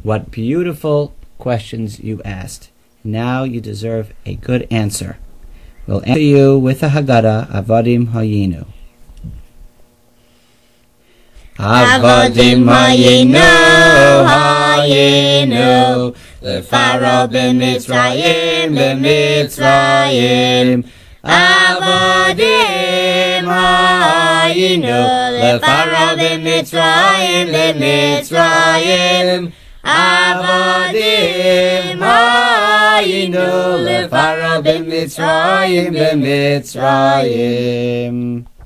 What beautiful questions you asked. Now you deserve a good answer. We'll answer you with the Haggadah, Avodim Hayinu. Avodim Hayinu, Hayinu, Lefaro b'Mitzrayim, b'Mitzrayim. Avodim Hayinu, Lefaro b'Mitzrayim, b'Mitzrayim. Avodim Hayinu, Lefaro b'Mitzrayim, b'Mitzrayim.